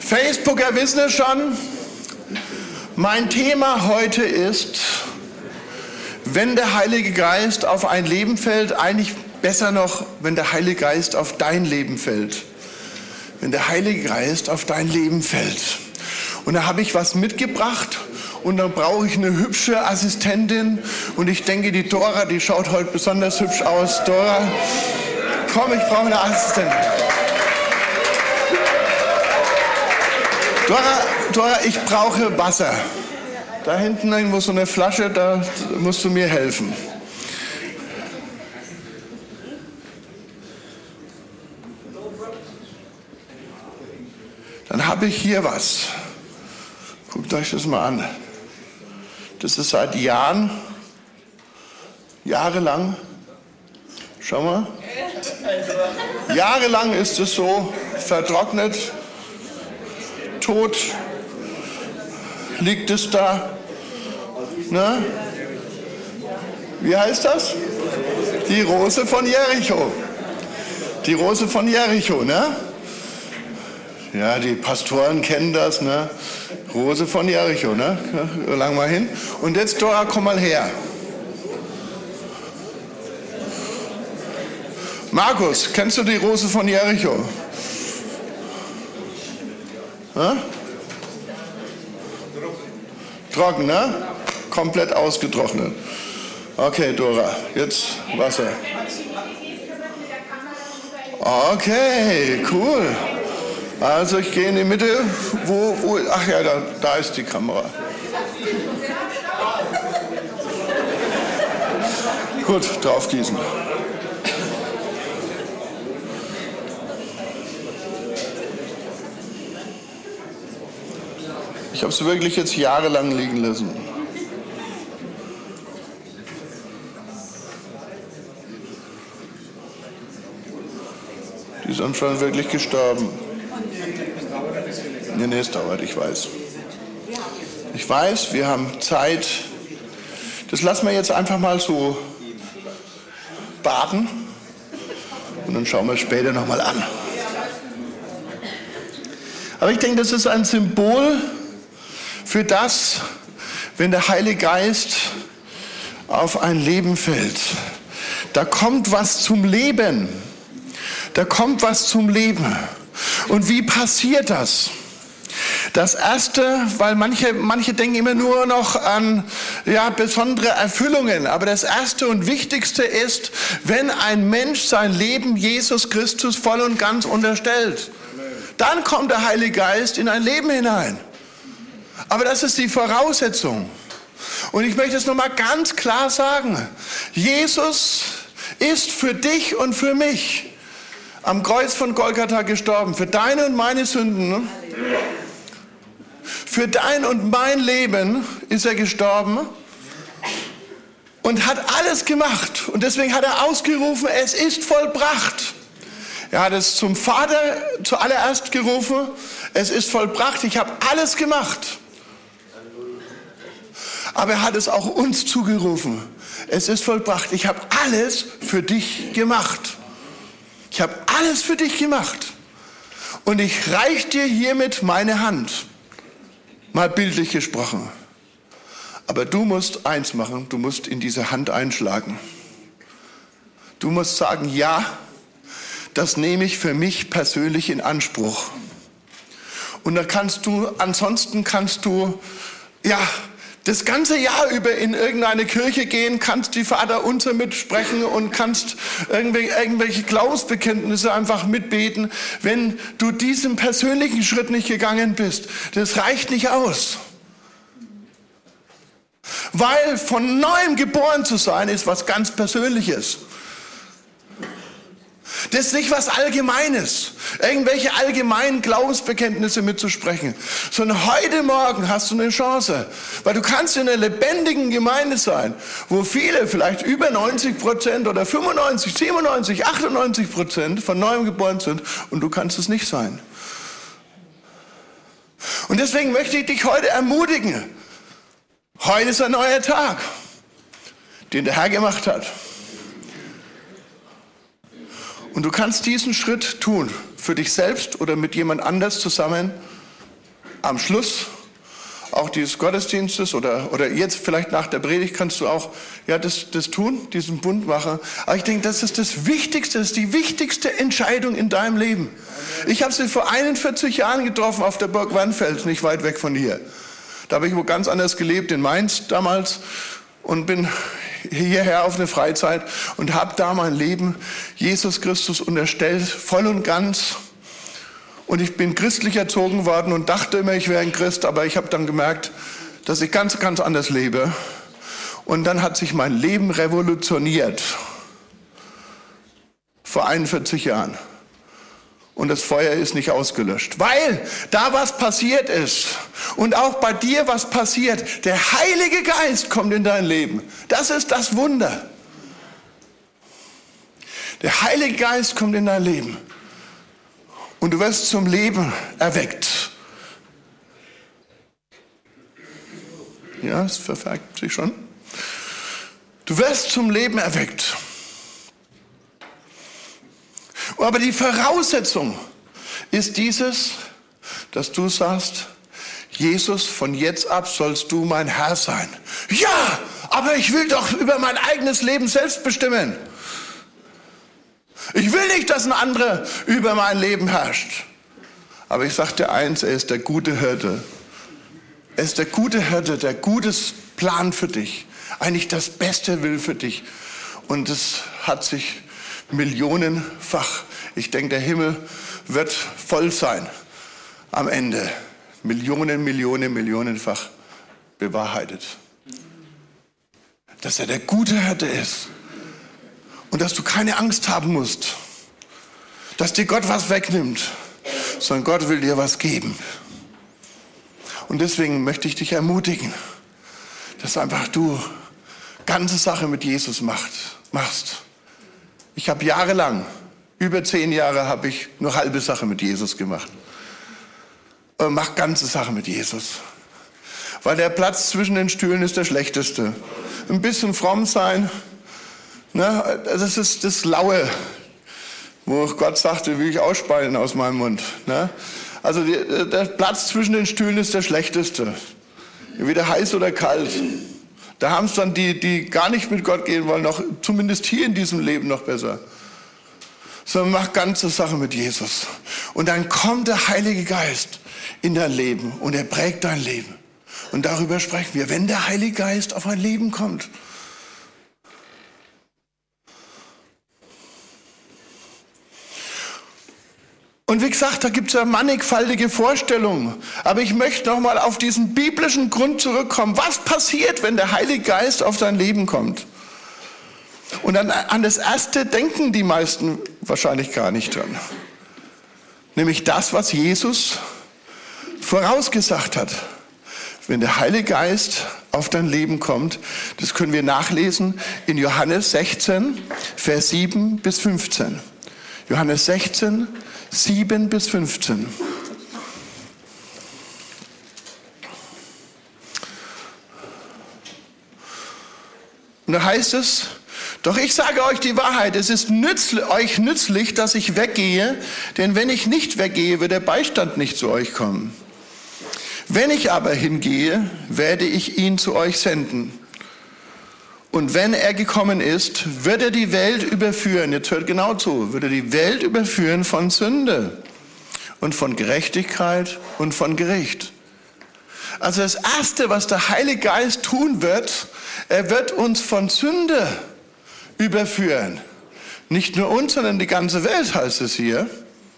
Facebooker wissen es schon. Mein Thema heute ist, wenn der Heilige Geist auf ein Leben fällt, eigentlich besser noch, wenn der Heilige Geist auf dein Leben fällt. Wenn der Heilige Geist auf dein Leben fällt. Und da habe ich was mitgebracht und dann brauche ich eine hübsche Assistentin. Und ich denke, die Dora, die schaut heute besonders hübsch aus. Dora, komm, ich brauche eine Assistentin. Dora, ich brauche Wasser. Da hinten irgendwo so eine Flasche, da musst du mir helfen. Dann habe ich hier was. Guckt euch das mal an. Das ist seit jahrelang, schau mal, jahrelang ist es so vertrocknet, tot, liegt es da. Ne? Wie heißt das? Die Rose von Jericho. Die Rose von Jericho, ne? Ja, die Pastoren kennen das, ne? Rose von Jericho, ne? Ja, lang mal hin. Und jetzt, Dora, komm mal her. Markus, kennst du die Rose von Jericho? Hm? Trocken, ne? Komplett ausgetrocknet. Okay, Dora, jetzt Wasser. Okay, cool. Also ich gehe in die Mitte. Ach ja, da ist die Kamera. Gut, draufgießen. Ich habe es wirklich jetzt jahrelang liegen lassen. Die sind schon wirklich gestorben. Nee, es dauert, ich weiß. Ich weiß, wir haben Zeit. Das lassen wir jetzt einfach mal so baden. Und dann schauen wir es später nochmal an. Aber ich denke, das ist ein Symbol für das, wenn der Heilige Geist auf ein Leben fällt. Da kommt was zum Leben. Da kommt was zum Leben. Und wie passiert das? Das Erste, weil manche denken immer nur noch an besondere Erfüllungen. Aber das Erste und Wichtigste ist, wenn ein Mensch sein Leben Jesus Christus voll und ganz unterstellt. Dann kommt der Heilige Geist in ein Leben hinein. Aber das ist die Voraussetzung. Und ich möchte es nochmal ganz klar sagen. Jesus ist für dich und für mich am Kreuz von Golgatha gestorben. Für deine und meine Sünden. Für dein und mein Leben ist er gestorben und hat alles gemacht. Und deswegen hat er ausgerufen, es ist vollbracht. Er hat es zum Vater zuallererst gerufen, es ist vollbracht, ich habe alles gemacht. Aber er hat es auch uns zugerufen, es ist vollbracht, ich habe alles für dich gemacht. Ich habe alles für dich gemacht. Und ich reiche dir hiermit meine Hand. Mal bildlich gesprochen. Aber du musst eins machen, du musst in diese Hand einschlagen. Du musst sagen, ja, das nehme ich für mich persönlich in Anspruch. Und ansonsten kannst du, das ganze Jahr über in irgendeine Kirche gehen, kannst die Vaterunser mitsprechen und kannst irgendwelche Glaubensbekenntnisse einfach mitbeten. Wenn du diesen persönlichen Schritt nicht gegangen bist, das reicht nicht aus. Weil von Neuem geboren zu sein, ist was ganz Persönliches. Das ist nicht was Allgemeines, irgendwelche allgemeinen Glaubensbekenntnisse mitzusprechen, sondern heute Morgen hast du eine Chance, weil du kannst in einer lebendigen Gemeinde sein, wo viele, vielleicht über 90% oder 95, 97, 98% von Neuem geboren sind und du kannst es nicht sein. Und deswegen möchte ich dich heute ermutigen, heute ist ein neuer Tag, den der Herr gemacht hat. Und du kannst diesen Schritt tun, für dich selbst oder mit jemand anders zusammen. am Schluss auch dieses Gottesdienstes oder jetzt vielleicht nach der Predigt kannst du auch das tun, diesen Bund machen. Aber ich denke, das ist das Wichtigste, das ist die wichtigste Entscheidung in deinem Leben. Ich habe sie vor 41 Jahren getroffen auf der Burg Wannfels, nicht weit weg von hier. Da habe ich wo ganz anders gelebt, in Mainz damals, und bin hierher auf eine Freizeit und habe da mein Leben Jesus Christus unterstellt, voll und ganz. Und ich bin christlich erzogen worden und dachte immer, ich wäre ein Christ, aber ich habe dann gemerkt, dass ich ganz, ganz anders lebe. Und dann hat sich mein Leben revolutioniert. Vor 41 Jahren. Und das Feuer ist nicht ausgelöscht, weil da was passiert ist und auch bei dir was passiert. Der Heilige Geist kommt in dein Leben. Das ist das Wunder. Der Heilige Geist kommt in dein Leben. Und du wirst zum Leben erweckt. Ja, es verfärbt sich schon. Du wirst zum Leben erweckt. Aber die Voraussetzung ist dieses, dass du sagst, Jesus, von jetzt ab sollst du mein Herr sein. Ja, aber ich will doch über mein eigenes Leben selbst bestimmen. Ich will nicht, dass ein anderer über mein Leben herrscht. Aber ich sage dir eins, er ist der gute Hirte. Er ist der gute Hirte, der Gutes plant für dich. Eigentlich das Beste will für dich. Und es hat sich millionenfach, ich denke, der Himmel wird voll sein am Ende. Millionenfach bewahrheitet. Dass er der gute Hirte ist. Und dass du keine Angst haben musst, dass dir Gott was wegnimmt, sondern Gott will dir was geben. Und deswegen möchte ich dich ermutigen, dass einfach du ganze Sache mit Jesus machst. Ich habe jahrelang, über 10 Jahre, habe ich nur halbe Sache mit Jesus gemacht. Aber mach ganze Sache mit Jesus. Weil der Platz zwischen den Stühlen ist der schlechteste. Ein bisschen fromm sein, ne, das ist das Laue, wo Gott sagte, will ich ausspeien aus meinem Mund. Ne? Also der Platz zwischen den Stühlen ist der schlechteste. Entweder heiß oder kalt. Da haben es dann die gar nicht mit Gott gehen wollen, noch zumindest hier in diesem Leben noch besser. Sondern mach ganze Sache mit Jesus. Und dann kommt der Heilige Geist in dein Leben und er prägt dein Leben. Und darüber sprechen wir, wenn der Heilige Geist auf ein Leben kommt. Und wie gesagt, da gibt es ja mannigfaltige Vorstellungen. Aber ich möchte nochmal auf diesen biblischen Grund zurückkommen. Was passiert, wenn der Heilige Geist auf dein Leben kommt? Und an das Erste denken die meisten wahrscheinlich gar nicht dran. Nämlich das, was Jesus vorausgesagt hat. Wenn der Heilige Geist auf dein Leben kommt, das können wir nachlesen in Johannes 16, Vers 7 bis 15. Johannes 16, 7 bis 15. Und da heißt es, doch ich sage euch die Wahrheit, es ist euch nützlich, dass ich weggehe, denn wenn ich nicht weggehe, wird der Beistand nicht zu euch kommen. Wenn ich aber hingehe, werde ich ihn zu euch senden. Und wenn er gekommen ist, wird er die Welt überführen, jetzt hört genau zu, wird er die Welt überführen von Sünde und von Gerechtigkeit und von Gericht. Also das Erste, was der Heilige Geist tun wird, er wird uns von Sünde überführen. Nicht nur uns, sondern die ganze Welt heißt es hier.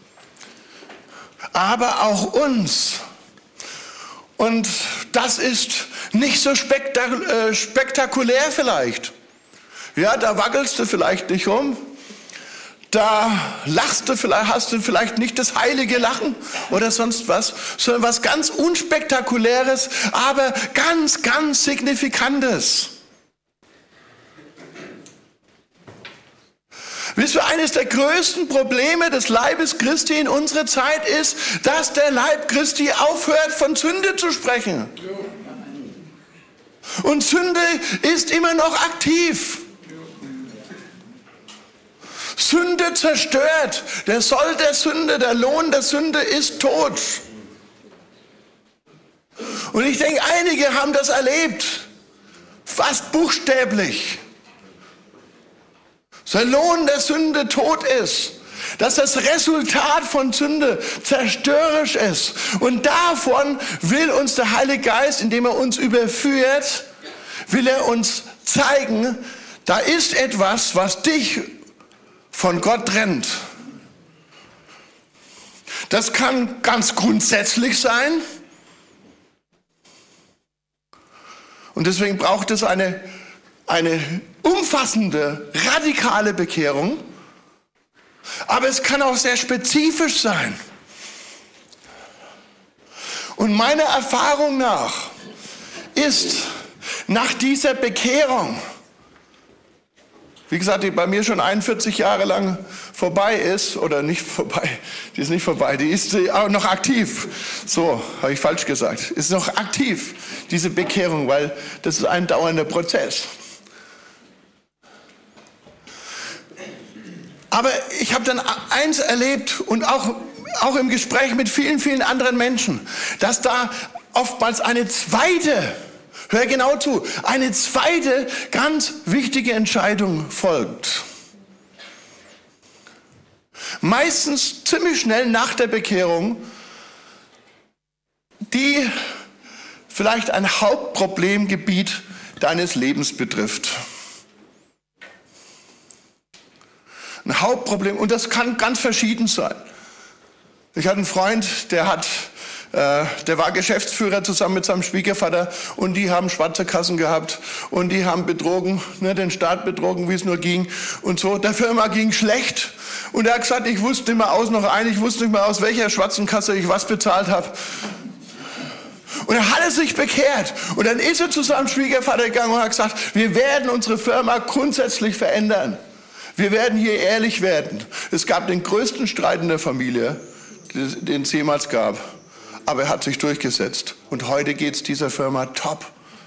Aber auch uns. Und das ist nicht so spektakulär vielleicht. Ja, da wackelst du vielleicht nicht rum. Da lachst du vielleicht, hast du vielleicht nicht das heilige Lachen oder sonst was, sondern was ganz Unspektakuläres, aber ganz, ganz Signifikantes. Wisst ihr, eines der größten Probleme des Leibes Christi in unserer Zeit ist, dass der Leib Christi aufhört, von Sünde zu sprechen. Und Sünde ist immer noch aktiv. Sünde zerstört. Der Soll der Sünde, der Lohn der Sünde ist Tod. Und ich denke, einige haben das erlebt, fast buchstäblich. Der Lohn der Sünde Tod ist. Dass das Resultat von Sünde zerstörerisch ist. Und davon will uns der Heilige Geist, indem er uns überführt, will er uns zeigen, da ist etwas, was dich von Gott trennt. Das kann ganz grundsätzlich sein. Und deswegen braucht es eine umfassende, radikale Bekehrung. Aber es kann auch sehr spezifisch sein. Und meiner Erfahrung nach ist nach dieser Bekehrung, wie gesagt, die bei mir schon 41 Jahre lang vorbei ist, oder nicht vorbei, die ist nicht vorbei, die ist auch noch aktiv. So, habe ich falsch gesagt. Ist noch aktiv, diese Bekehrung, weil das ist ein dauernder Prozess. Aber ich habe dann eins erlebt und auch im Gespräch mit vielen, vielen anderen Menschen, dass da oftmals eine zweite, hör genau zu, eine zweite ganz wichtige Entscheidung folgt. Meistens ziemlich schnell nach der Bekehrung, die vielleicht ein Hauptproblemgebiet deines Lebens betrifft. Ein Hauptproblem, und das kann ganz verschieden sein. Ich hatte einen Freund, der war Geschäftsführer zusammen mit seinem Schwiegervater und die haben schwarze Kassen gehabt und die haben betrogen, den Staat betrogen, wie es nur ging und so. Der Firma ging schlecht und er hat gesagt, ich wusste nicht mehr aus welcher schwarzen Kasse ich was bezahlt habe. Und er hat sich bekehrt und dann ist er zu seinem Schwiegervater gegangen und hat gesagt, wir werden unsere Firma grundsätzlich verändern. Wir werden hier ehrlich werden. Es gab den größten Streit in der Familie, den es jemals gab. Aber er hat sich durchgesetzt. Und heute geht es dieser Firma top.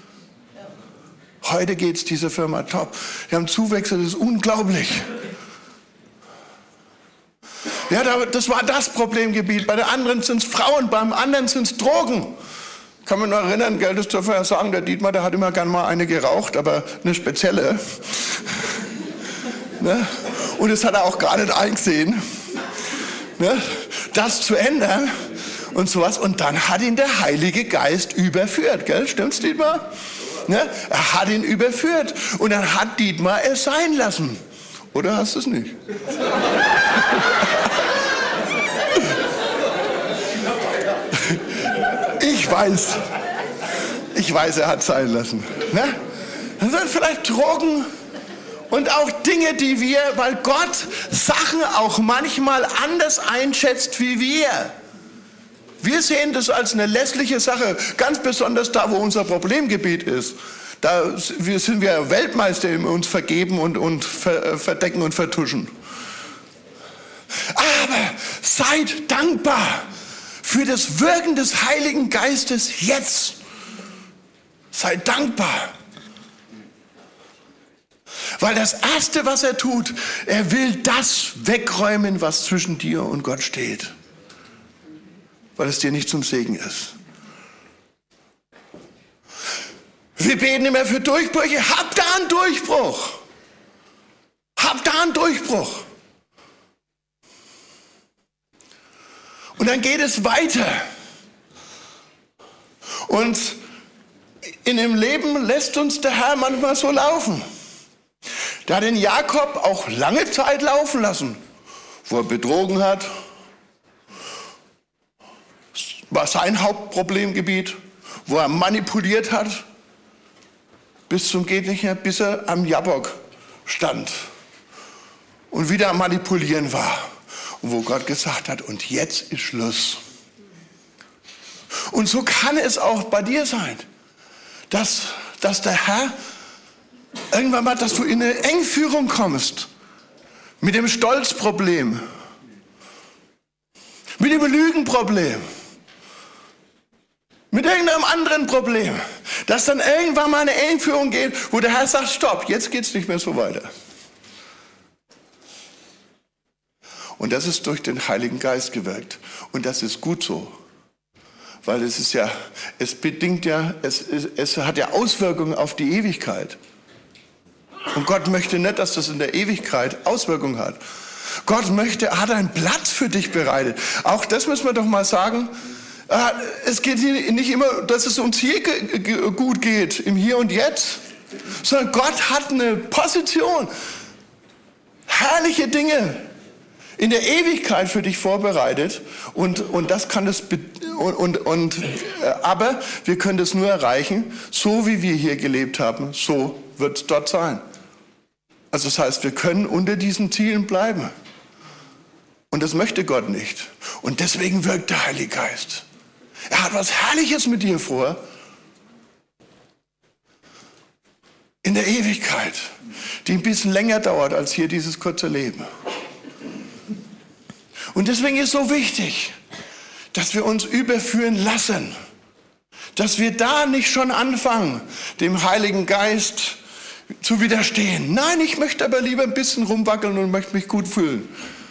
Heute geht es dieser Firma top. Wir haben Zuwächse, das ist unglaublich. Ja, das war das Problemgebiet. Bei der anderen sind es Frauen, beim anderen sind es Drogen. Kann man noch erinnern, gell, das dürfen wir ja sagen, der Dietmar, der hat immer gern mal eine geraucht, aber eine spezielle. Ne? Und das hat er auch gar nicht eingesehen, ne? Das zu ändern und sowas. Und dann hat ihn der Heilige Geist überführt. Gell? Stimmt's, Dietmar? Ne? Er hat ihn überführt. Und dann hat Dietmar es sein lassen. Oder hast du es nicht? Ich weiß, er hat es sein lassen. Ne? Das sind vielleicht Drogen. Und auch Dinge, die wir, weil Gott Sachen auch manchmal anders einschätzt wie wir. Wir sehen das als eine lässliche Sache, ganz besonders da, wo unser Problemgebiet ist. Da sind wir Weltmeister in uns vergeben und verdecken und vertuschen. Aber seid dankbar für das Wirken des Heiligen Geistes jetzt. Seid dankbar. Weil das Erste, was er tut, er will das wegräumen, was zwischen dir und Gott steht. Weil es dir nicht zum Segen ist. Wir beten immer für Durchbrüche. Habt da einen Durchbruch. Habt da einen Durchbruch. Und dann geht es weiter. Und in dem Leben lässt uns der Herr manchmal so laufen. Der hat den Jakob auch lange Zeit laufen lassen, wo er betrogen hat. Das war sein Hauptproblemgebiet, wo er manipuliert hat, bis zum geht nicht mehr, bis er am Jabbok stand und wieder am Manipulieren war. Und wo Gott gesagt hat, und jetzt ist Schluss. Und so kann es auch bei dir sein, dass der Herr irgendwann mal, dass du in eine Engführung kommst mit dem Stolzproblem, mit dem Lügenproblem, mit irgendeinem anderen Problem, dass dann irgendwann mal eine Engführung geht, wo der Herr sagt, stopp, jetzt geht es nicht mehr so weiter. Und das ist durch den Heiligen Geist gewirkt. Und das ist gut so, Weil es bedingt ja, es hat ja Auswirkungen auf die Ewigkeit. Und Gott möchte nicht, dass das in der Ewigkeit Auswirkungen hat. Gott hat einen Platz für dich bereitet. Auch das müssen wir doch mal sagen. Es geht hier nicht immer, dass es uns hier gut geht, im Hier und Jetzt, sondern Gott hat eine Position, herrliche Dinge in der Ewigkeit für dich vorbereitet und das kann es aber wir können das nur erreichen, so wie wir hier gelebt haben, so wird es dort sein. Also das heißt, wir können unter diesen Zielen bleiben. Und das möchte Gott nicht. Und deswegen wirkt der Heilige Geist. Er hat was Herrliches mit dir vor. In der Ewigkeit, die ein bisschen länger dauert als hier dieses kurze Leben. Und deswegen ist so wichtig, dass wir uns überführen lassen. Dass wir da nicht schon anfangen, dem Heiligen Geist zu widerstehen. Nein, ich möchte aber lieber ein bisschen rumwackeln und möchte mich gut fühlen.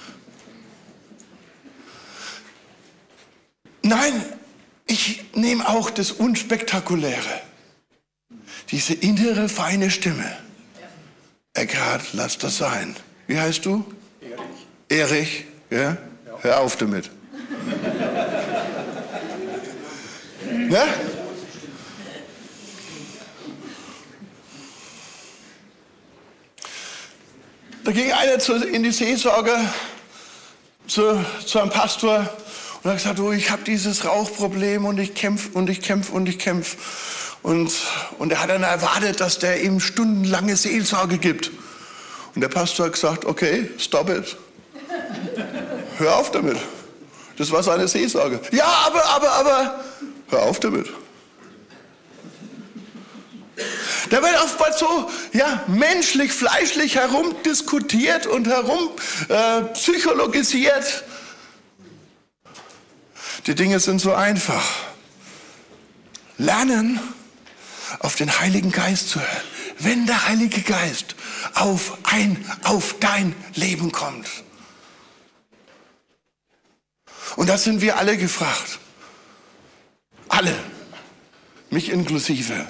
Nein, ich nehme auch das Unspektakuläre. Diese innere, feine Stimme. Eckhard, lass das sein. Wie heißt du? Erich. Ja? Hör auf damit. Ne? Da ging einer in die Seelsorge zu einem Pastor und hat gesagt, oh, ich habe dieses Rauchproblem und ich kämpfe und ich kämpfe und ich kämpfe. Und er hat dann erwartet, dass der ihm stundenlange Seelsorge gibt. Und der Pastor hat gesagt, okay, stop it. Hör auf damit. Das war seine Seelsorge. Ja, aber, hör auf damit. Da wird oftmals so menschlich, fleischlich herumdiskutiert und psychologisiert. Die Dinge sind so einfach. Lernen, auf den Heiligen Geist zu hören. Wenn der Heilige Geist auf dein Leben kommt. Und da sind wir alle gefragt. Alle. Mich inklusive.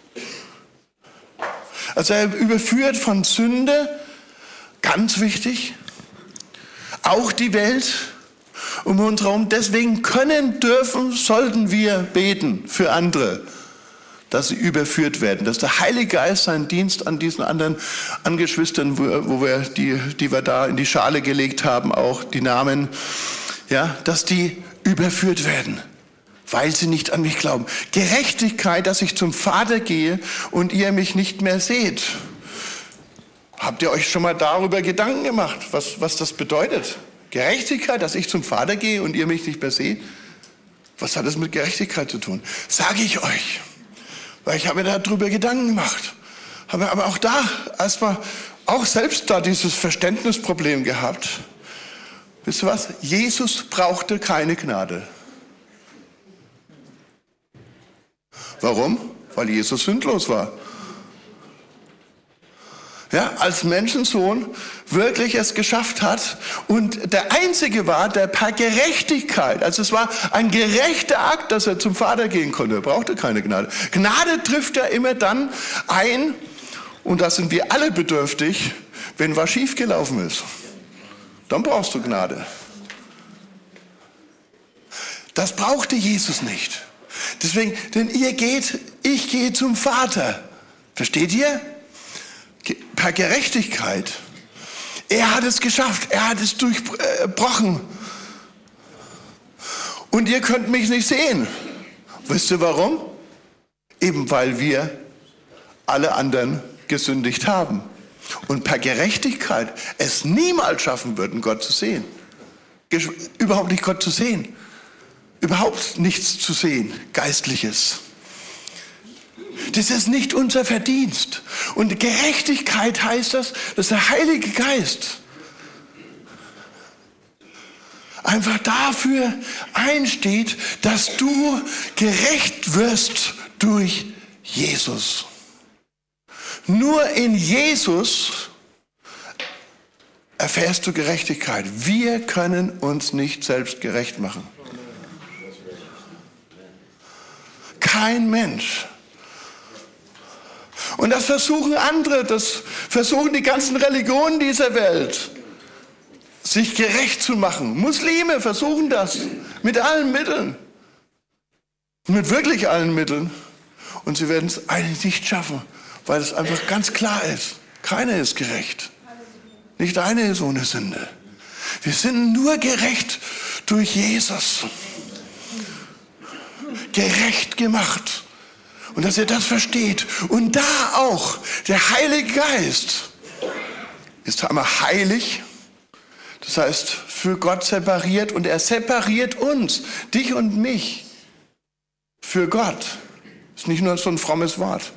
Also er überführt von Sünde, ganz wichtig, auch die Welt um uns herum. Deswegen sollten wir beten für andere, dass sie überführt werden, dass der Heilige Geist seinen Dienst an diesen anderen Angeschwistern, die wir da in die Schale gelegt haben, auch die Namen, dass die überführt werden. Weil sie nicht an mich glauben. Gerechtigkeit, dass ich zum Vater gehe und ihr mich nicht mehr seht. Habt ihr euch schon mal darüber Gedanken gemacht, was das bedeutet? Gerechtigkeit, dass ich zum Vater gehe und ihr mich nicht mehr seht? Was hat das mit Gerechtigkeit zu tun? Sage ich euch. Weil ich habe mir darüber Gedanken gemacht. Habe aber auch da erstmal, auch selbst da dieses Verständnisproblem gehabt. Wisst ihr was? Jesus brauchte keine Gnade. Warum? Weil Jesus sündlos war. Ja, als Menschensohn wirklich es geschafft hat und der Einzige war, der per Gerechtigkeit, also es war ein gerechter Akt, dass er zum Vater gehen konnte. Er brauchte keine Gnade. Gnade trifft ja immer dann ein, und da sind wir alle bedürftig, wenn was schiefgelaufen ist. Dann brauchst du Gnade. Das brauchte Jesus nicht. Deswegen, denn ich gehe zum Vater. Versteht ihr? Per Gerechtigkeit. Er hat es geschafft. Er hat es durchbrochen. Und ihr könnt mich nicht sehen. Wisst ihr warum? Eben weil wir alle anderen gesündigt haben. Und per Gerechtigkeit es niemals schaffen würden, Gott zu sehen. Überhaupt nicht Gott zu sehen. Überhaupt nichts zu sehen, Geistliches. Das ist nicht unser Verdienst. Und Gerechtigkeit heißt das, dass der Heilige Geist einfach dafür einsteht, dass du gerecht wirst durch Jesus. Nur in Jesus erfährst du Gerechtigkeit. Wir können uns nicht selbst gerecht machen. Kein Mensch. Und das versuchen andere, das versuchen die ganzen Religionen dieser Welt, sich gerecht zu machen. Muslime versuchen das mit allen Mitteln. Mit wirklich allen Mitteln. Und sie werden es eigentlich nicht schaffen, weil es einfach ganz klar ist. Keiner ist gerecht. Nicht einer ist ohne Sünde. Wir sind nur gerecht durch Jesus. Gerecht gemacht. Und dass ihr das versteht. Und da auch der Heilige Geist ist einmal heilig. Das heißt, für Gott separiert. Und er separiert uns, dich und mich, für Gott. Ist nicht nur so ein frommes Wort.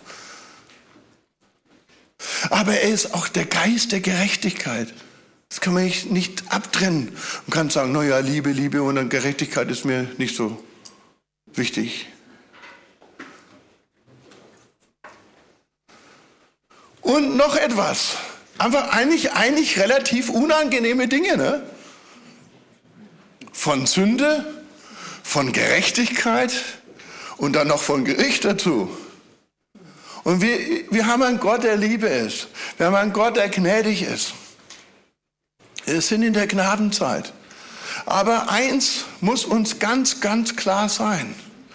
Aber er ist auch der Geist der Gerechtigkeit. Das kann man nicht abtrennen. Man kann sagen, naja, Liebe und dann Gerechtigkeit ist mir nicht so wichtig. Und noch etwas. Einfach eigentlich relativ unangenehme Dinge, ne? Von Sünde, von Gerechtigkeit und dann noch von Gericht dazu. Und wir haben einen Gott, der Liebe ist. Wir haben einen Gott, der gnädig ist. Wir sind in der Gnadenzeit. Aber eins muss uns ganz, ganz klar sein.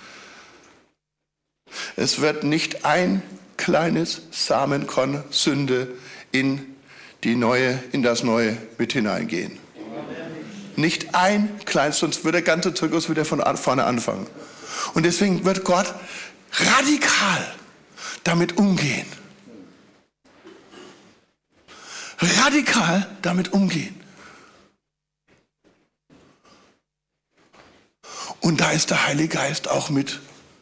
Es wird nicht ein kleines Samenkorn Sünde in das Neue mit hineingehen. Nicht ein kleines, sonst wird der ganze Zirkus wieder von vorne anfangen. Und deswegen wird Gott radikal damit umgehen. Radikal damit umgehen. Und da ist der Heilige Geist auch mit,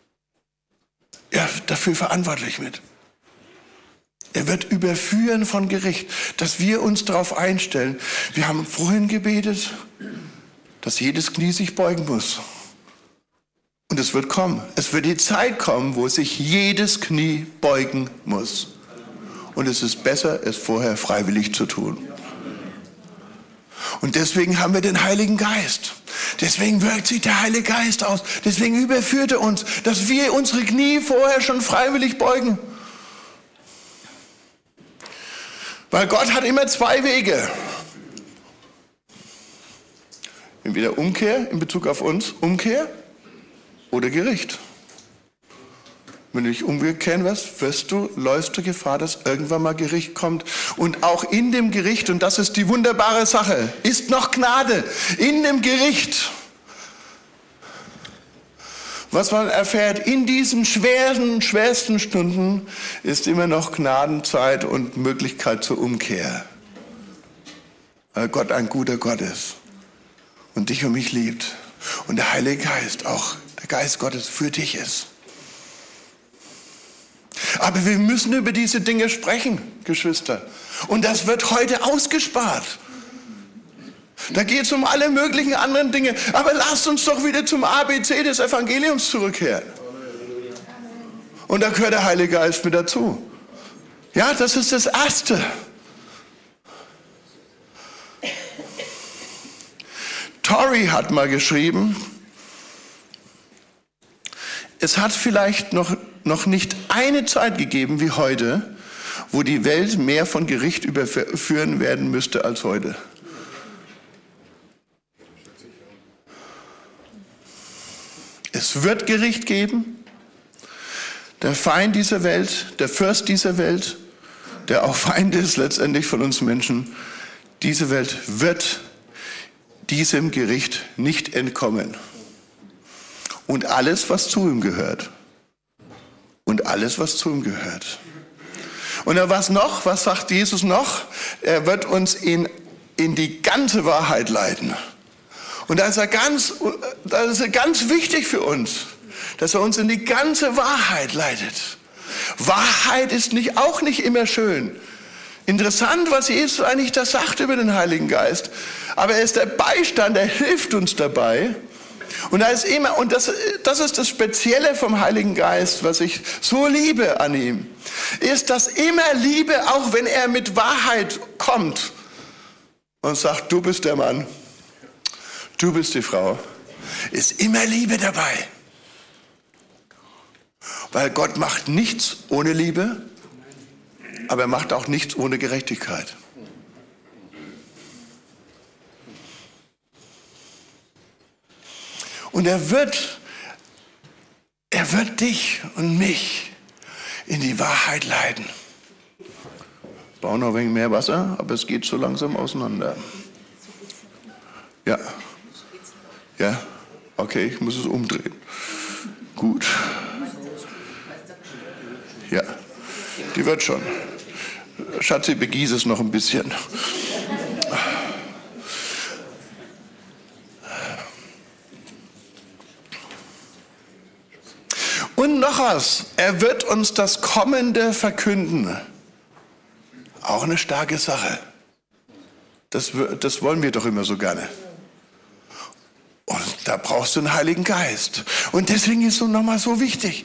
dafür verantwortlich mit. Er wird überführen von Gericht, dass wir uns darauf einstellen. Wir haben vorhin gebetet, dass jedes Knie sich beugen muss. Und es wird kommen. Es wird die Zeit kommen, wo sich jedes Knie beugen muss. Und es ist besser, es vorher freiwillig zu tun. Und deswegen haben wir den Heiligen Geist. Deswegen wirkt sich der Heilige Geist aus. Deswegen überführt er uns, dass wir unsere Knie vorher schon freiwillig beugen. Weil Gott hat immer zwei Wege. Entweder Umkehr in Bezug auf uns, Umkehr oder Gericht. Wenn du dich umkehren wirst, läufst du Gefahr, dass irgendwann mal Gericht kommt. Und auch in dem Gericht, und das ist die wunderbare Sache, ist noch Gnade. In dem Gericht, was man erfährt, in diesen schwersten Stunden ist immer noch Gnadenzeit und Möglichkeit zur Umkehr. Weil Gott ein guter Gott ist und dich und mich liebt. Und der Heilige Geist, auch der Geist Gottes, für dich ist. Aber wir müssen über diese Dinge sprechen, Geschwister. Und das wird heute ausgespart. Da geht es um alle möglichen anderen Dinge. Aber lasst uns doch wieder zum ABC des Evangeliums zurückkehren. Und da gehört der Heilige Geist mit dazu. Ja, das ist das Erste. Torrey hat mal geschrieben, es hat vielleicht noch nicht eine Zeit gegeben wie heute, wo die Welt mehr von Gericht überführen werden müsste als heute. Es wird Gericht geben. Der Feind dieser Welt, der Fürst dieser Welt, der auch Feind ist letztendlich von uns Menschen, diese Welt wird diesem Gericht nicht entkommen. Und alles, was zu ihm gehört. Und alles, was zu ihm gehört. Und was noch? Was sagt Jesus noch? Er wird uns in die ganze Wahrheit leiten. Und das ist ganz wichtig für uns, dass er uns in die ganze Wahrheit leitet. Wahrheit ist auch nicht immer schön. Interessant, was Jesus eigentlich da sagt über den Heiligen Geist. Aber er ist der Beistand, er hilft uns dabei. Und das ist das Spezielle vom Heiligen Geist, was ich so liebe an ihm, ist, dass immer Liebe, auch wenn er mit Wahrheit kommt und sagt, du bist der Mann, du bist die Frau, ist immer Liebe dabei. Weil Gott macht nichts ohne Liebe, aber er macht auch nichts ohne Gerechtigkeit. Und er wird dich und mich in die Wahrheit leiten. Ich brauche noch ein wenig mehr Wasser, aber es geht so langsam auseinander. Ja. Ja, okay, ich muss es umdrehen. Gut. Ja, die wird schon. Schatzi, begieße es noch ein bisschen. Und noch was, er wird uns das Kommende verkünden. Auch eine starke Sache. Das wollen wir doch immer so gerne. Und da brauchst du einen Heiligen Geist. Und deswegen ist es nochmal so wichtig.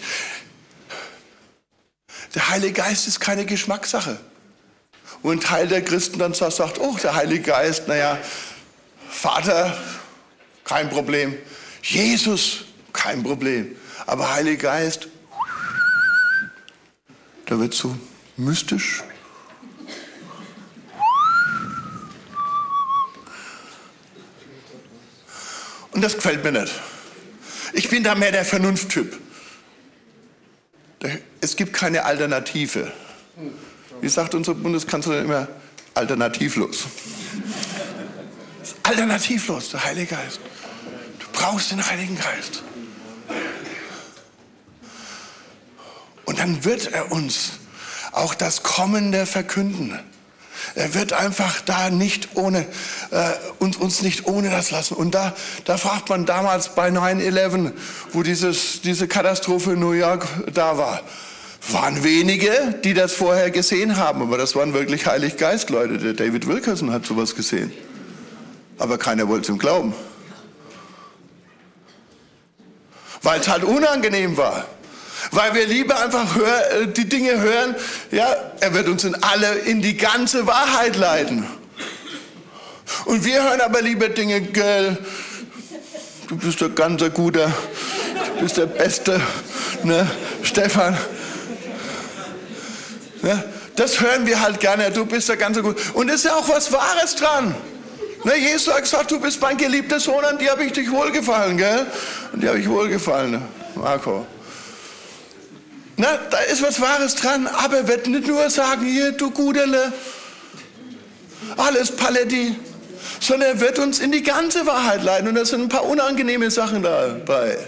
Der Heilige Geist ist keine Geschmackssache. Und ein Teil der Christen dann sagt, oh, der Heilige Geist, naja, Vater, kein Problem. Jesus, kein Problem. Aber Heiliger Geist, da wird so mystisch. Und das gefällt mir nicht. Ich bin da mehr der Vernunfttyp. Es gibt keine Alternative. Wie sagt unsere Bundeskanzlerin immer, alternativlos. Das ist alternativlos, der Heilige Geist. Du brauchst den Heiligen Geist. Und dann wird er uns auch das Kommende verkünden. Er wird einfach da nicht ohne, uns nicht ohne das lassen. Und da fragt man damals bei 9/11, wo diese Katastrophe in New York da war, waren wenige, die das vorher gesehen haben. Aber das waren wirklich Heiliggeist-Leute. Der David Wilkerson hat sowas gesehen. Aber keiner wollte es ihm glauben. Weil es halt unangenehm war. Weil wir lieber einfach die Dinge hören, ja, er wird uns in die ganze Wahrheit leiten. Und wir hören aber lieber Dinge, gell, du bist der ganze Guter, du bist der Beste, ne, Stefan. Ne, das hören wir halt gerne, du bist der ganze Gute. Und es ist ja auch was Wahres dran. Ne, Jesus hat gesagt, du bist mein geliebter Sohn, an dir habe ich dich wohlgefallen, gell? An dir habe ich wohlgefallen, Marco. Na, da ist was Wahres dran, aber er wird nicht nur sagen, hier, du Guterle, alles Paletti, sondern er wird uns in die ganze Wahrheit leiten und da sind ein paar unangenehme Sachen dabei.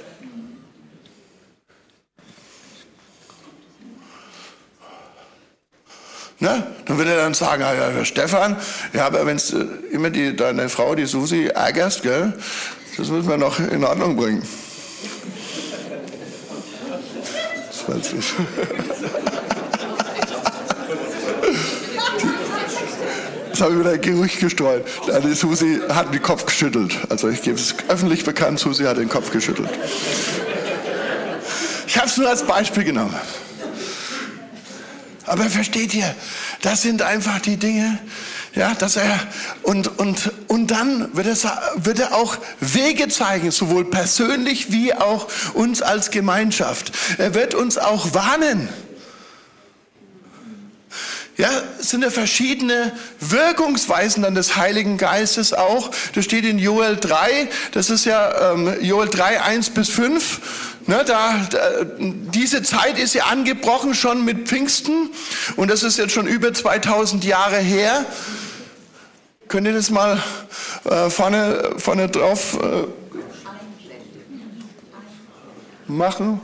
Na, dann wird er dann sagen, ja, Stefan, ja, aber wenn du immer deine Frau, die Susi, ärgerst, gell, das müssen wir noch in Ordnung bringen. Das habe ich wieder ein Gerücht gestreut. Die Susi hat den Kopf geschüttelt. Also ich gebe es öffentlich bekannt, Susi hat den Kopf geschüttelt. Ich habe es nur als Beispiel genommen. Aber versteht ihr, das sind einfach die Dinge, ja, dass er und dann wird er auch Wege zeigen, sowohl persönlich wie auch uns als Gemeinschaft. Er wird uns auch warnen. Ja, es sind ja verschiedene Wirkungsweisen dann des Heiligen Geistes auch. Das steht in Joel 3, das ist ja Joel 3, 1-5. Ne, diese Zeit ist ja angebrochen schon mit Pfingsten und das ist jetzt schon über 2000 Jahre her. Könnt ihr das mal vorne drauf machen?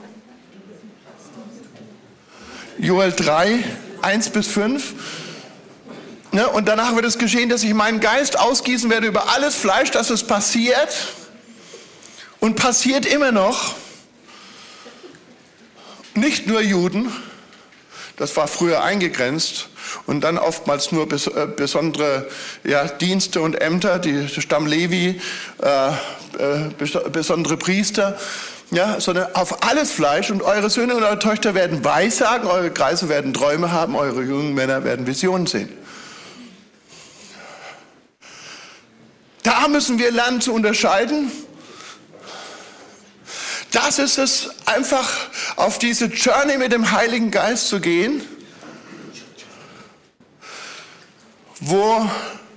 Joel 3, 1-5. Ne, und danach wird es geschehen, dass ich meinen Geist ausgießen werde über alles Fleisch, dass es passiert und passiert immer noch. Nicht nur Juden, das war früher eingegrenzt und dann oftmals nur besondere Dienste und Ämter, die Stamm Levi, besondere Priester, ja, sondern auf alles Fleisch und eure Söhne und eure Töchter werden Weissagen, eure Kreise werden Träume haben, eure jungen Männer werden Visionen sehen. Da müssen wir lernen zu unterscheiden. Das ist es, einfach auf diese Journey mit dem Heiligen Geist zu gehen, wo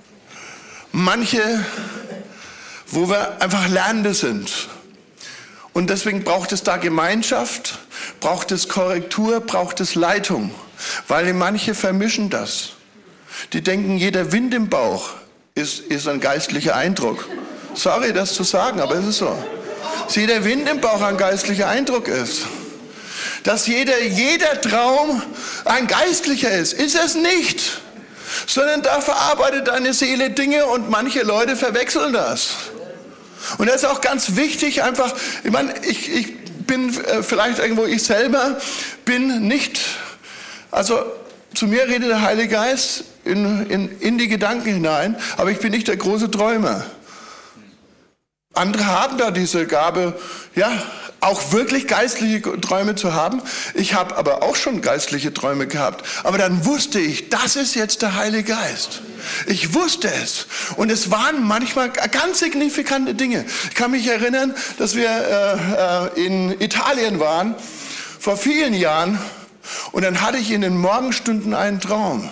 wir einfach Lernende sind. Und deswegen braucht es da Gemeinschaft, braucht es Korrektur, braucht es Leitung. Weil manche vermischen das. Die denken, jeder Wind im Bauch ist ein geistlicher Eindruck. Sorry, das zu sagen, aber es ist so. Dass jeder Wind im Bauch ein geistlicher Eindruck ist. Dass jeder Traum ein geistlicher ist es nicht. Sondern da verarbeitet deine Seele Dinge und manche Leute verwechseln das. Und das ist auch ganz wichtig, einfach, ich meine, ich bin vielleicht irgendwo, ich selber bin nicht, also zu mir redet der Heilige Geist in die Gedanken hinein, aber ich bin nicht der große Träumer. Andere haben da diese Gabe, ja, auch wirklich geistliche Träume zu haben. Ich habe aber auch schon geistliche Träume gehabt. Aber dann wusste ich, das ist jetzt der Heilige Geist. Ich wusste es. Und es waren manchmal ganz signifikante Dinge. Ich kann mich erinnern, dass wir in Italien waren, vor vielen Jahren. Und dann hatte ich in den Morgenstunden einen Traum.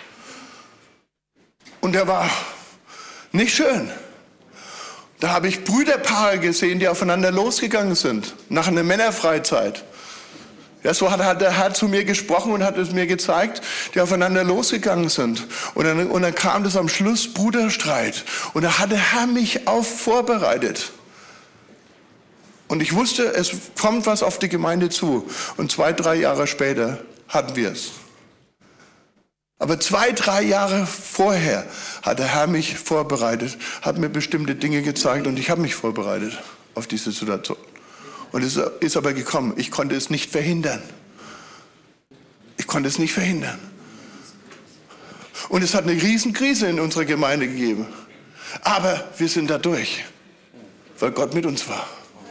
Und der war nicht schön. Da habe ich Brüderpaare gesehen, die aufeinander losgegangen sind, nach einer Männerfreizeit. Ja, so hat der Herr zu mir gesprochen und hat es mir gezeigt, die aufeinander losgegangen sind. Und dann kam das am Schluss Bruderstreit. Und da hat der Herr mich vorbereitet. Und ich wusste, es kommt was auf die Gemeinde zu. Und 2-3 Jahre später hatten wir es. Aber 2-3 Jahre vorher hat der Herr mich vorbereitet, hat mir bestimmte Dinge gezeigt und ich habe mich vorbereitet auf diese Situation. Und es ist aber gekommen. Ich konnte es nicht verhindern. Ich konnte es nicht verhindern. Und es hat eine Riesenkrise in unserer Gemeinde gegeben. Aber wir sind da durch, weil Gott mit uns war.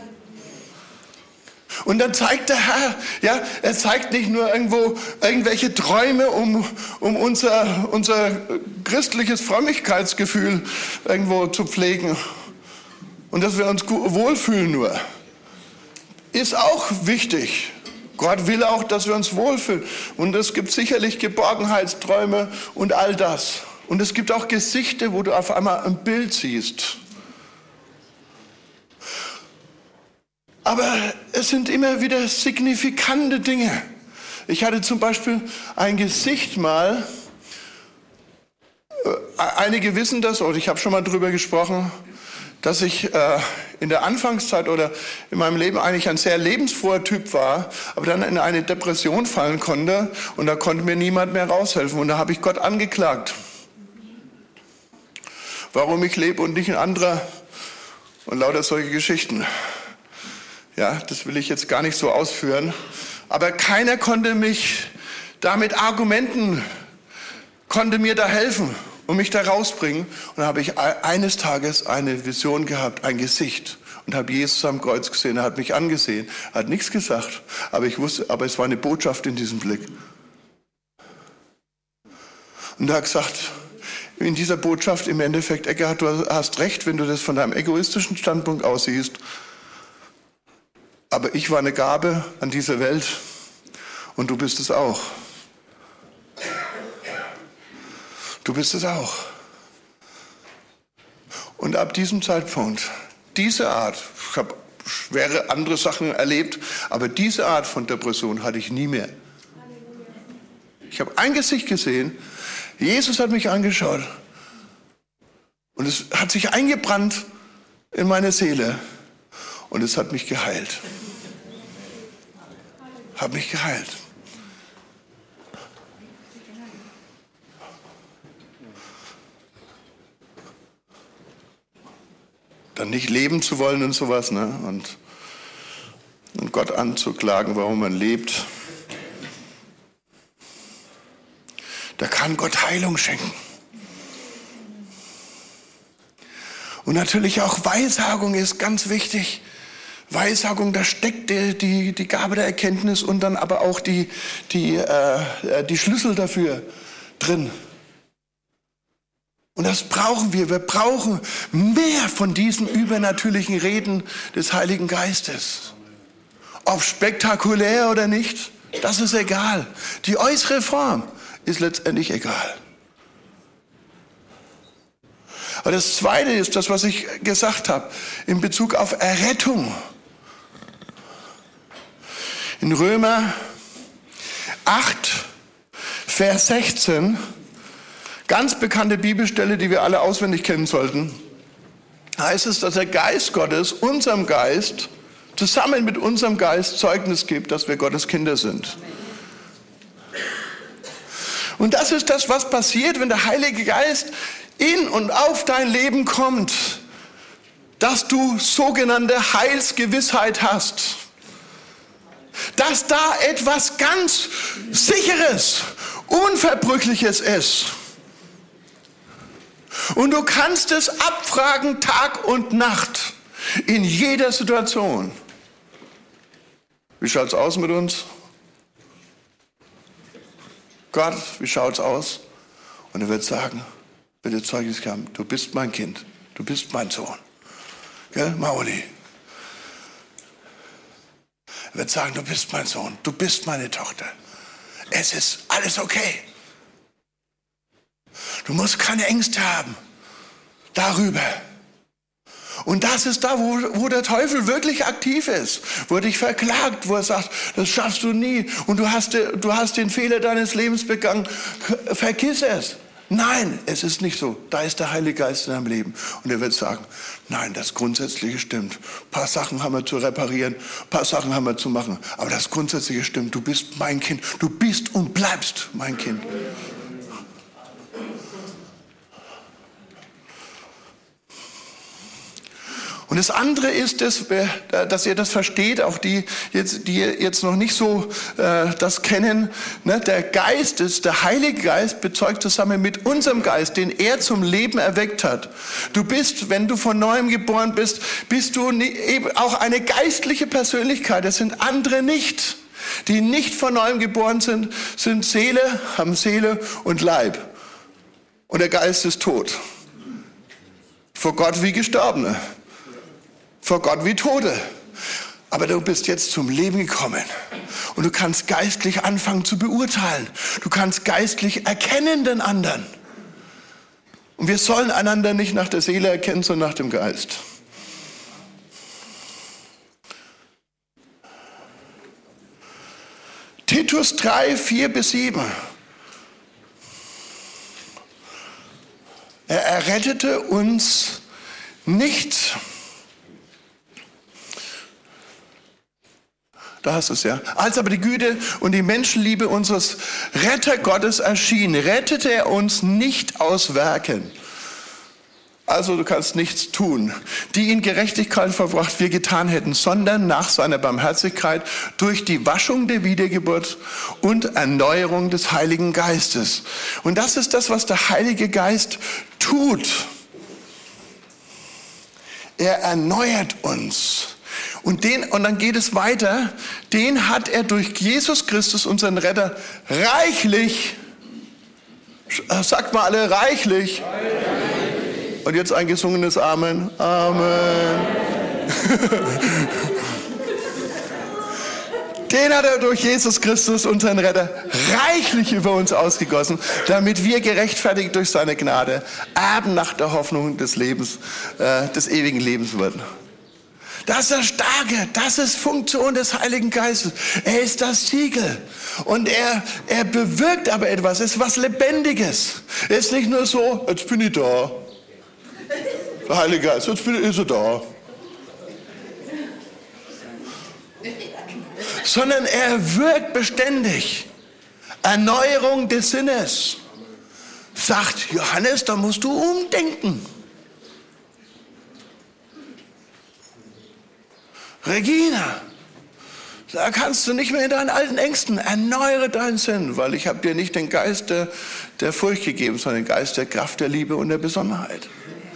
Und dann zeigt der Herr, ja, er zeigt nicht nur irgendwo irgendwelche Träume, um unser christliches Frömmigkeitsgefühl irgendwo zu pflegen und dass wir uns wohlfühlen nur. Ist auch wichtig. Gott will auch, dass wir uns wohlfühlen. Und es gibt sicherlich Geborgenheitsträume und all das. Und es gibt auch Gesichter, wo du auf einmal ein Bild siehst. Aber es sind immer wieder signifikante Dinge. Ich hatte zum Beispiel ein Gesicht mal, einige wissen das, oder ich habe schon mal drüber gesprochen, dass ich in der Anfangszeit oder in meinem Leben eigentlich ein sehr lebensfroher Typ war, aber dann in eine Depression fallen konnte und da konnte mir niemand mehr raushelfen. Und da habe ich Gott angeklagt, warum ich lebe und nicht ein anderer und lauter solche Geschichten. Ja, das will ich jetzt gar nicht so ausführen. Aber keiner konnte mich da mit Argumenten, konnte mir da helfen und mich da rausbringen. Und dann habe ich eines Tages eine Vision gehabt, ein Gesicht. Und habe Jesus am Kreuz gesehen, er hat mich angesehen, hat nichts gesagt. Aber ich wusste, aber es war eine Botschaft in diesem Blick. Und er hat gesagt, in dieser Botschaft im Endeffekt, Eckhard, du hast recht, wenn du das von deinem egoistischen Standpunkt aus siehst. Aber ich war eine Gabe an dieser Welt und du bist es auch. Du bist es auch. Und ab diesem Zeitpunkt, diese Art, ich habe schwere andere Sachen erlebt, aber diese Art von Depression hatte ich nie mehr. Ich habe ein Gesicht gesehen, Jesus hat mich angeschaut und es hat sich eingebrannt in meine Seele. Und es hat mich geheilt. Hat mich geheilt. Dann nicht leben zu wollen und sowas, ne? Und Gott anzuklagen, warum man lebt. Da kann Gott Heilung schenken. Und natürlich auch Weissagung ist ganz wichtig. Weissagung, da steckt die Gabe der Erkenntnis und dann aber auch die Schlüssel dafür drin. Und das brauchen wir. Wir brauchen mehr von diesen übernatürlichen Reden des Heiligen Geistes. Ob spektakulär oder nicht, das ist egal. Die äußere Form ist letztendlich egal. Aber das Zweite ist das, was ich gesagt habe, in Bezug auf Errettung. In Römer 8, Vers 16, ganz bekannte Bibelstelle, die wir alle auswendig kennen sollten, heißt es, dass der Geist Gottes unserem Geist, zusammen mit unserem Geist Zeugnis gibt, dass wir Gottes Kinder sind. Und das ist das, was passiert, wenn der Heilige Geist in und auf dein Leben kommt, dass du sogenannte Heilsgewissheit hast. Dass da etwas ganz Sicheres, Unverbrüchliches ist. Und du kannst es abfragen Tag und Nacht, in jeder Situation. Wie schaut es aus mit uns? Gott, wie schaut es aus? Und er wird sagen, wird das Zeugnis haben, du bist mein Kind, du bist mein Sohn. Gell, Mauli? Er wird sagen, du bist mein Sohn, du bist meine Tochter. Es ist alles okay. Du musst keine Ängste haben darüber. Und das ist da, wo der Teufel wirklich aktiv ist, wo er dich verklagt, wo er sagt, das schaffst du nie und du hast den Fehler deines Lebens begangen, vergiss es. Nein, es ist nicht so. Da ist der Heilige Geist in deinem Leben. Und er wird sagen, nein, das Grundsätzliche stimmt. Ein paar Sachen haben wir zu reparieren, ein paar Sachen haben wir zu machen. Aber das Grundsätzliche stimmt. Du bist mein Kind. Du bist und bleibst mein Kind. Und das andere ist, dass ihr das versteht, auch die jetzt noch nicht so das kennen. Ne? Der Geist der Heilige Geist bezeugt zusammen mit unserem Geist, den er zum Leben erweckt hat. Du bist, wenn du von Neuem geboren bist, bist du eben auch eine geistliche Persönlichkeit. Das sind andere nicht. Die nicht von Neuem geboren sind, haben Seele und Leib. Und der Geist ist tot. Vor Gott wie Gestorbene. Vor Gott wie Tote. Aber du bist jetzt zum Leben gekommen. Und du kannst geistlich anfangen zu beurteilen. Du kannst geistlich erkennen den anderen. Und wir sollen einander nicht nach der Seele erkennen, sondern nach dem Geist. Titus 3, 4-7. Er errettete uns nicht. Da hast du es ja. Als aber die Güte und die Menschenliebe unseres Retter Gottes erschien, rettete er uns nicht aus Werken. Also du kannst nichts tun, die in Gerechtigkeit verbracht wir getan hätten, sondern nach seiner Barmherzigkeit durch die Waschung der Wiedergeburt und Erneuerung des Heiligen Geistes. Und das ist das, was der Heilige Geist tut. Er erneuert uns. Und dann geht es weiter, den hat er durch Jesus Christus, unseren Retter, reichlich, sagt mal alle, reichlich. Und jetzt ein gesungenes Amen. Amen. Den hat er durch Jesus Christus, unseren Retter, reichlich über uns ausgegossen, damit wir gerechtfertigt durch seine Gnade Erben nach der Hoffnung des Lebens, des ewigen Lebens werden. Das ist das Starke, das ist Funktion des Heiligen Geistes. Er ist das Siegel und er bewirkt aber etwas, es ist was Lebendiges. Er ist nicht nur so, jetzt bin ich da. Der Heilige Geist, jetzt ist er da. Sondern er wirkt beständig. Erneuerung des Sinnes. Sagt Johannes, da musst du umdenken. Regina, da kannst du nicht mehr in deinen alten Ängsten. Erneuere deinen Sinn, weil ich habe dir nicht den Geist der Furcht gegeben, sondern den Geist der Kraft, der Liebe und der Besonnenheit.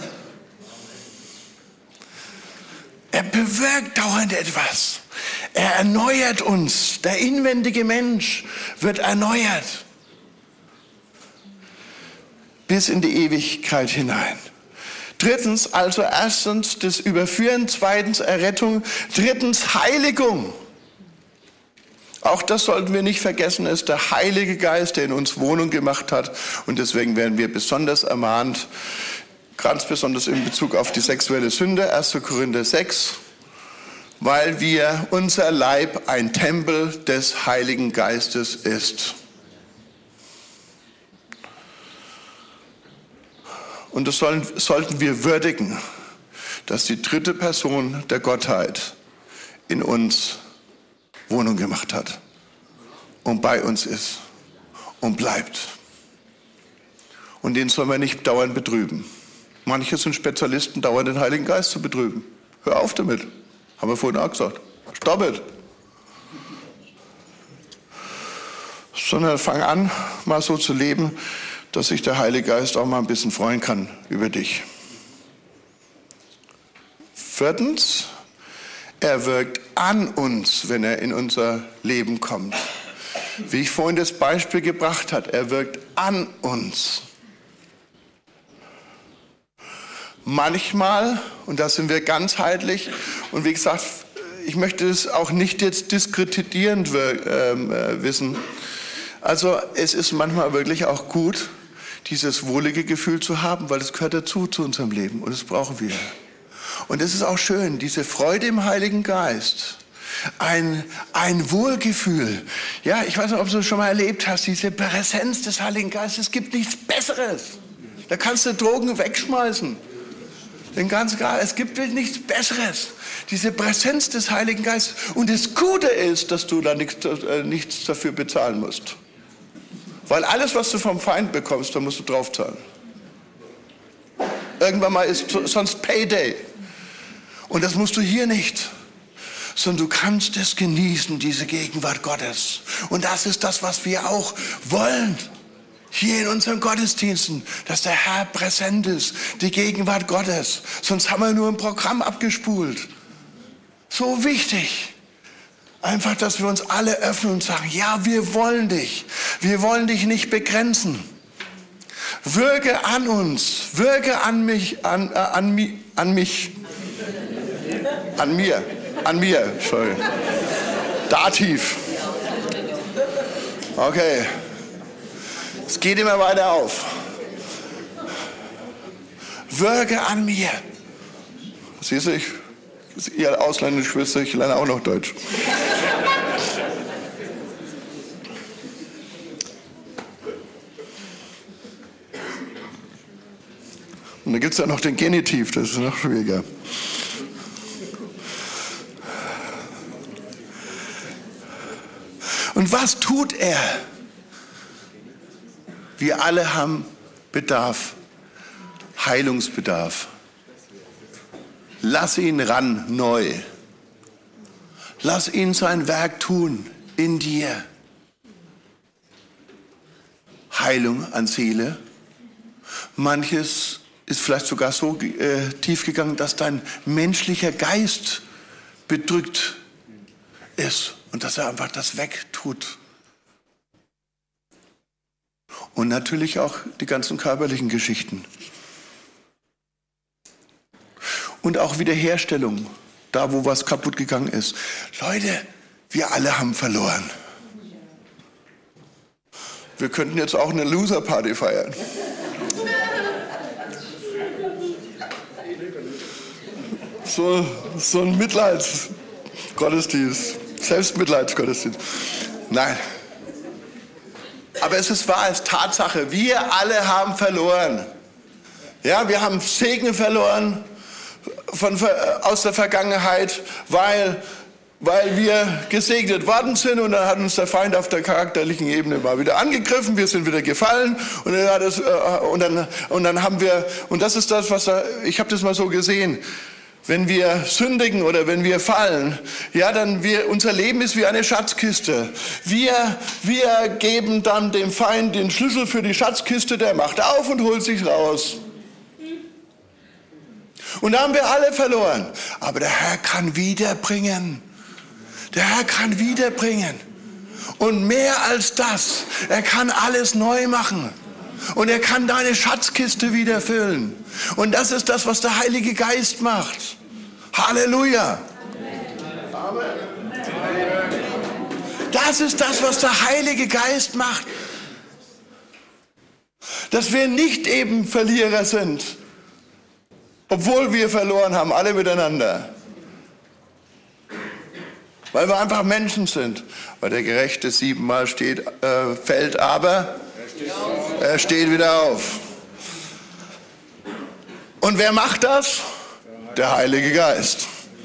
Er bewirkt dauernd etwas. Er erneuert uns. Der inwendige Mensch wird erneuert. Bis in die Ewigkeit hinein. Drittens, also erstens das Überführen, zweitens Errettung, drittens Heiligung. Auch das sollten wir nicht vergessen, ist der Heilige Geist, der in uns Wohnung gemacht hat. Und deswegen werden wir besonders ermahnt, ganz besonders in Bezug auf die sexuelle Sünde, 1. Korinther 6, weil unser Leib ein Tempel des Heiligen Geistes ist. Und das sollten wir würdigen, dass die dritte Person der Gottheit in uns Wohnung gemacht hat und bei uns ist und bleibt. Und den soll man nicht dauernd betrüben. Manche sind Spezialisten, dauernd den Heiligen Geist zu betrüben. Hör auf damit. Haben wir vorhin auch gesagt. Stop it. Sondern fang an, mal so zu leben, dass sich der Heilige Geist auch mal ein bisschen freuen kann über dich. 4. Er wirkt an uns, wenn er in unser Leben kommt. Wie ich vorhin das Beispiel gebracht habe, er wirkt an uns. Manchmal, und da sind wir ganzheitlich, und wie gesagt, ich möchte es auch nicht jetzt diskreditierend wissen. Also es ist manchmal wirklich auch gut, dieses wohlige Gefühl zu haben, weil es gehört dazu zu unserem Leben und das brauchen wir. Und es ist auch schön, diese Freude im Heiligen Geist, ein Wohlgefühl. Ja, ich weiß nicht, ob du es schon mal erlebt hast, diese Präsenz des Heiligen Geistes, es gibt nichts Besseres. Da kannst du Drogen wegschmeißen. Den ganzen Tag, es gibt nichts Besseres. Diese Präsenz des Heiligen Geistes. Und das Gute ist, dass du da nichts dafür bezahlen musst. Weil alles, was du vom Feind bekommst, da musst du draufzahlen. Irgendwann mal ist sonst Payday. Und das musst du hier nicht. Sondern du kannst es genießen, diese Gegenwart Gottes. Und das ist das, was wir auch wollen. Hier in unseren Gottesdiensten, dass der Herr präsent ist, die Gegenwart Gottes. Sonst haben wir nur ein Programm abgespult. So wichtig. Einfach, dass wir uns alle öffnen und sagen, ja, wir wollen dich. Wir wollen dich nicht begrenzen. Wirke an uns, wirke an mich, an mir, Entschuldigung. Dativ. Okay. Es geht immer weiter auf. Wirke an mir. Siehst du, ihr ausländische Schwester, ich lerne auch noch Deutsch. Und dann gibt es ja noch den Genitiv, das ist noch schwieriger. Und was tut er? Wir alle haben Bedarf, Heilungsbedarf. Lass ihn ran neu. Lass ihn sein Werk tun in dir. Heilung an Seele. Manches ist vielleicht sogar so tief gegangen, dass dein menschlicher Geist bedrückt ist und dass er einfach das wegtut. Und natürlich auch die ganzen körperlichen Geschichten. Und auch Wiederherstellung, da wo was kaputt gegangen ist. Leute, wir alle haben verloren. Wir könnten jetzt auch eine Loser-Party feiern. So ein Mitleidsgottesdienst, Selbstmitleidsgottesdienst. Nein. Aber es ist wahr, es ist Tatsache. Wir alle haben verloren. Ja, wir haben Segen verloren aus der Vergangenheit, weil wir gesegnet worden sind und dann hat uns der Feind auf der charakterlichen Ebene mal wieder angegriffen, wir sind wieder gefallen und dann haben wir, und das ist das, ich habe das mal so gesehen, wenn wir sündigen oder wenn wir fallen, ja, unser Leben ist wie eine Schatzkiste. Wir geben dann dem Feind den Schlüssel für die Schatzkiste, der macht auf und holt sich raus. Und da haben wir alle verloren. Aber der Herr kann wiederbringen. Der Herr kann wiederbringen. Und mehr als das, er kann alles neu machen. Und er kann deine Schatzkiste wieder füllen. Und das ist das, was der Heilige Geist macht. Halleluja. Amen. das ist das, was der Heilige Geist macht. Dass wir nicht eben Verlierer sind, obwohl wir verloren haben, alle miteinander. Weil wir einfach Menschen sind. Weil der Gerechte 7-mal fällt, aber er steht wieder auf. Und wer macht das? Der Heilige Geist.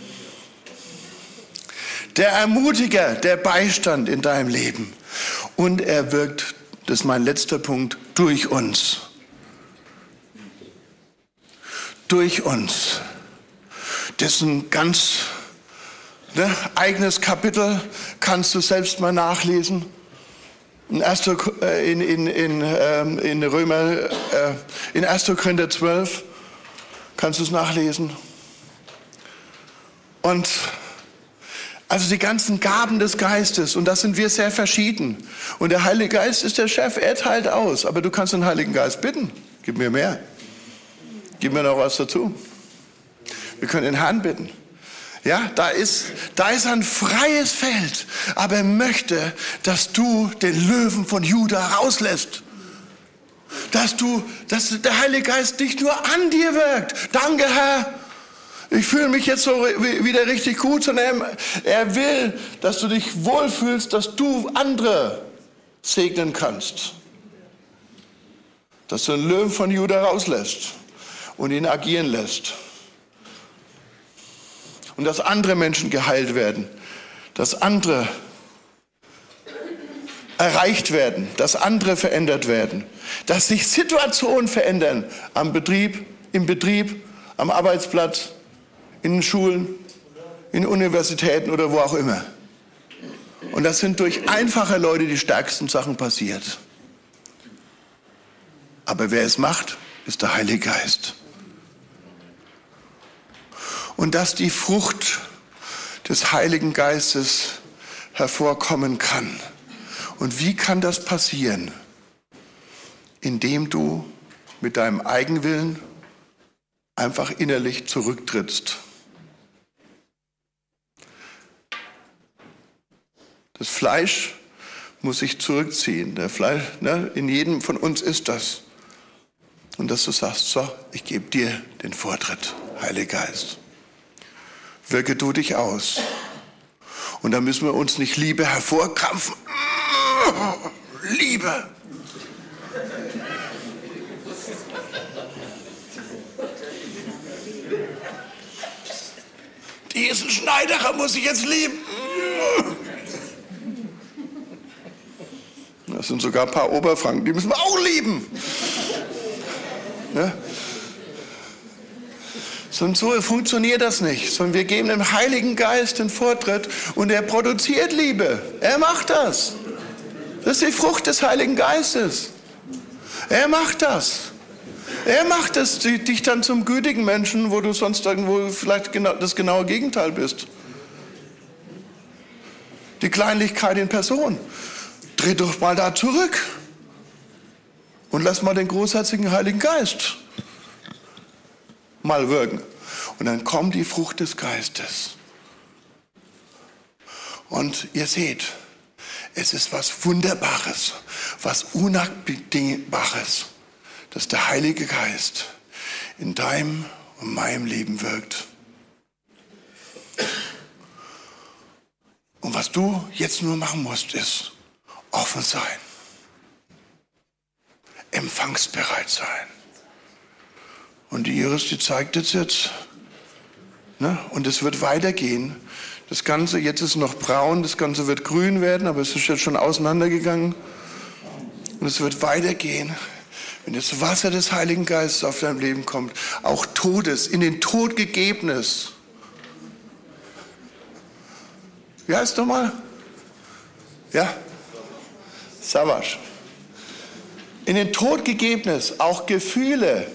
Der Ermutiger, der Beistand in deinem Leben. Und er wirkt, das ist mein letzter Punkt, durch uns. Durch uns. Das ist ein ganz eigenes Kapitel, kannst du selbst mal nachlesen. In 1. Korinther 12 kannst du es nachlesen. Und also die ganzen Gaben des Geistes, und das sind wir sehr verschieden. Und der Heilige Geist ist der Chef, er teilt aus. Aber du kannst den Heiligen Geist bitten, gib mir mehr. Gib mir noch was dazu. Wir können den Herrn bitten. Ja, da ist ein freies Feld, aber er möchte, dass du den Löwen von Juda rauslässt. Dass der Heilige Geist nicht nur an dir wirkt. Danke, Herr, ich fühle mich jetzt so wieder richtig gut, sondern er will, dass du dich wohlfühlst, dass du andere segnen kannst. Dass du den Löwen von Juda rauslässt und ihn agieren lässt. Und dass andere Menschen geheilt werden, dass andere erreicht werden, dass andere verändert werden, dass sich Situationen verändern im Betrieb, am Arbeitsplatz, in den Schulen, in Universitäten oder wo auch immer. Und das sind durch einfache Leute die stärksten Sachen passiert. Aber wer es macht, ist der Heilige Geist. Und dass die Frucht des Heiligen Geistes hervorkommen kann. Und wie kann das passieren? Indem du mit deinem Eigenwillen einfach innerlich zurücktrittst. Das Fleisch muss sich zurückziehen. In jedem von uns ist das. Und dass du sagst, so, ich gebe dir den Vortritt, Heiliger Geist. Wirke du dich aus. Und da müssen wir uns nicht Liebe hervorkrampfen. Liebe. Diesen Schneiderer muss ich jetzt lieben. Das sind sogar ein paar Oberfranken, die müssen wir auch lieben. Ja? Und so funktioniert das nicht, sondern wir geben dem Heiligen Geist den Vortritt und er produziert Liebe. Er macht das. Das ist die Frucht des Heiligen Geistes. Er macht das. Er macht es, dich dann zum gütigen Menschen, wo du sonst irgendwo vielleicht das genaue Gegenteil bist. Die Kleinlichkeit in Person. Dreh doch mal da zurück und lass mal den großherzigen Heiligen Geist mal wirken. Und dann kommt die Frucht des Geistes. Und ihr seht, es ist was Wunderbares, was Unabdingbares, dass der Heilige Geist in deinem und meinem Leben wirkt. Und was du jetzt nur machen musst, ist offen sein, empfangsbereit sein. Und die Iris, die zeigt jetzt, ne? Und es wird weitergehen. Das Ganze, jetzt ist noch braun, das Ganze wird grün werden, aber es ist jetzt schon auseinandergegangen. Und es wird weitergehen, wenn das Wasser des Heiligen Geistes auf dein Leben kommt, auch Todes, in den Tod Gegebenes. Wie heißt es nochmal? Ja? Savasch. In den Tod Gegebenes, auch Gefühle,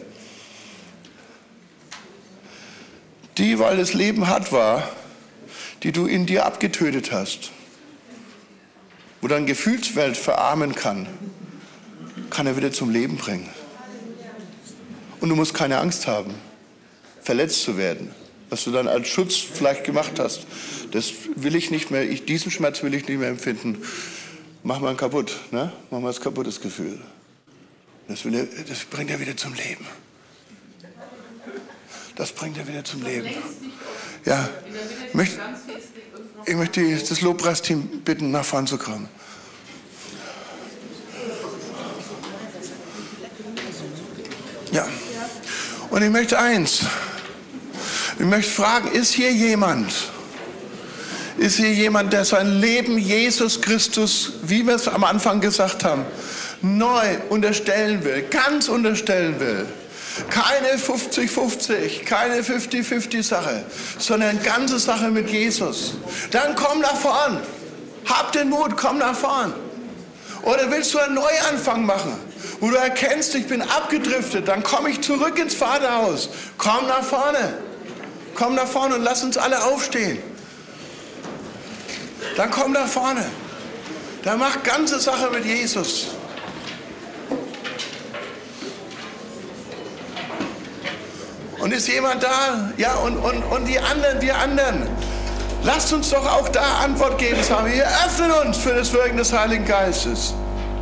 die, weil das Leben hart war, die du in dir abgetötet hast, wo deine Gefühlswelt verarmen kann er wieder zum Leben bringen. Und du musst keine Angst haben, verletzt zu werden. was du dann als Schutz vielleicht gemacht hast. Das will ich nicht mehr, diesen Schmerz will ich nicht mehr empfinden. Mach mal kaputt, ne? Mach mal das kaputtes Gefühl. Das bringt er wieder zum Leben. Das bringt er wieder zum Leben. Ja, ich möchte das Lobpreisteam bitten, nach vorne zu kommen. Ja, und ich möchte eins. Ich möchte fragen, ist hier jemand, der sein Leben Jesus Christus, wie wir es am Anfang gesagt haben, neu unterstellen will, ganz unterstellen will? Keine 50-50, keine 50-50 Sache, sondern eine ganze Sache mit Jesus. Dann komm nach vorn. Hab den Mut, komm nach vorn. Oder willst du einen Neuanfang machen, wo du erkennst, ich bin abgedriftet, dann komme ich zurück ins Vaterhaus. Komm nach vorne. Komm nach vorne und lass uns alle aufstehen. Dann komm nach vorne. Dann mach ganze Sache mit Jesus. Und ist jemand da? Ja, und die anderen, wir anderen. Lasst uns doch auch da Antwort geben. Sagen wir öffnen uns für das Wirken des Heiligen Geistes.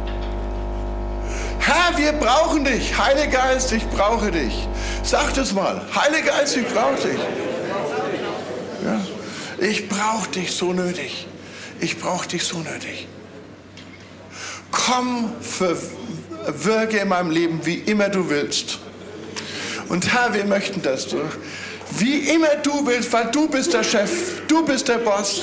Herr, wir brauchen dich. Heiliger Geist, ich brauche dich. Sag das mal. Heiliger Geist, ich brauche dich. Ja, ich brauche dich so nötig. Ich brauche dich so nötig. Komm, wirke in meinem Leben, wie immer du willst. Und Herr, wir möchten das, wie immer du willst, weil du bist der Chef, du bist der Boss.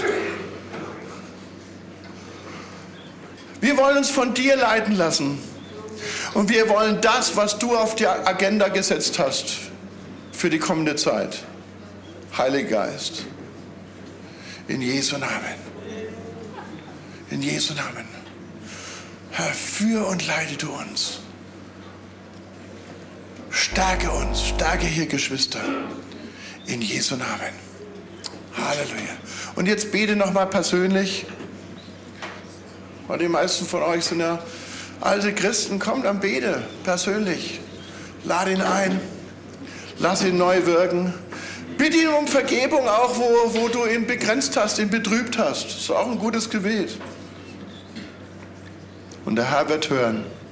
Wir wollen uns von dir leiten lassen. Und wir wollen das, was du auf die Agenda gesetzt hast, für die kommende Zeit. Heiliger Geist, in Jesu Namen. In Jesu Namen. Herr, führe und leite du uns. Stärke uns, stärke hier Geschwister. In Jesu Namen. Halleluja. Und jetzt bete nochmal persönlich. Weil die meisten von euch sind ja alte Christen. Kommt, dann bete persönlich. Lade ihn ein. Lass ihn neu wirken. Bitte ihn um Vergebung, auch wo du ihn begrenzt hast, ihn betrübt hast. Das ist auch ein gutes Gebet. Und der Herr wird hören.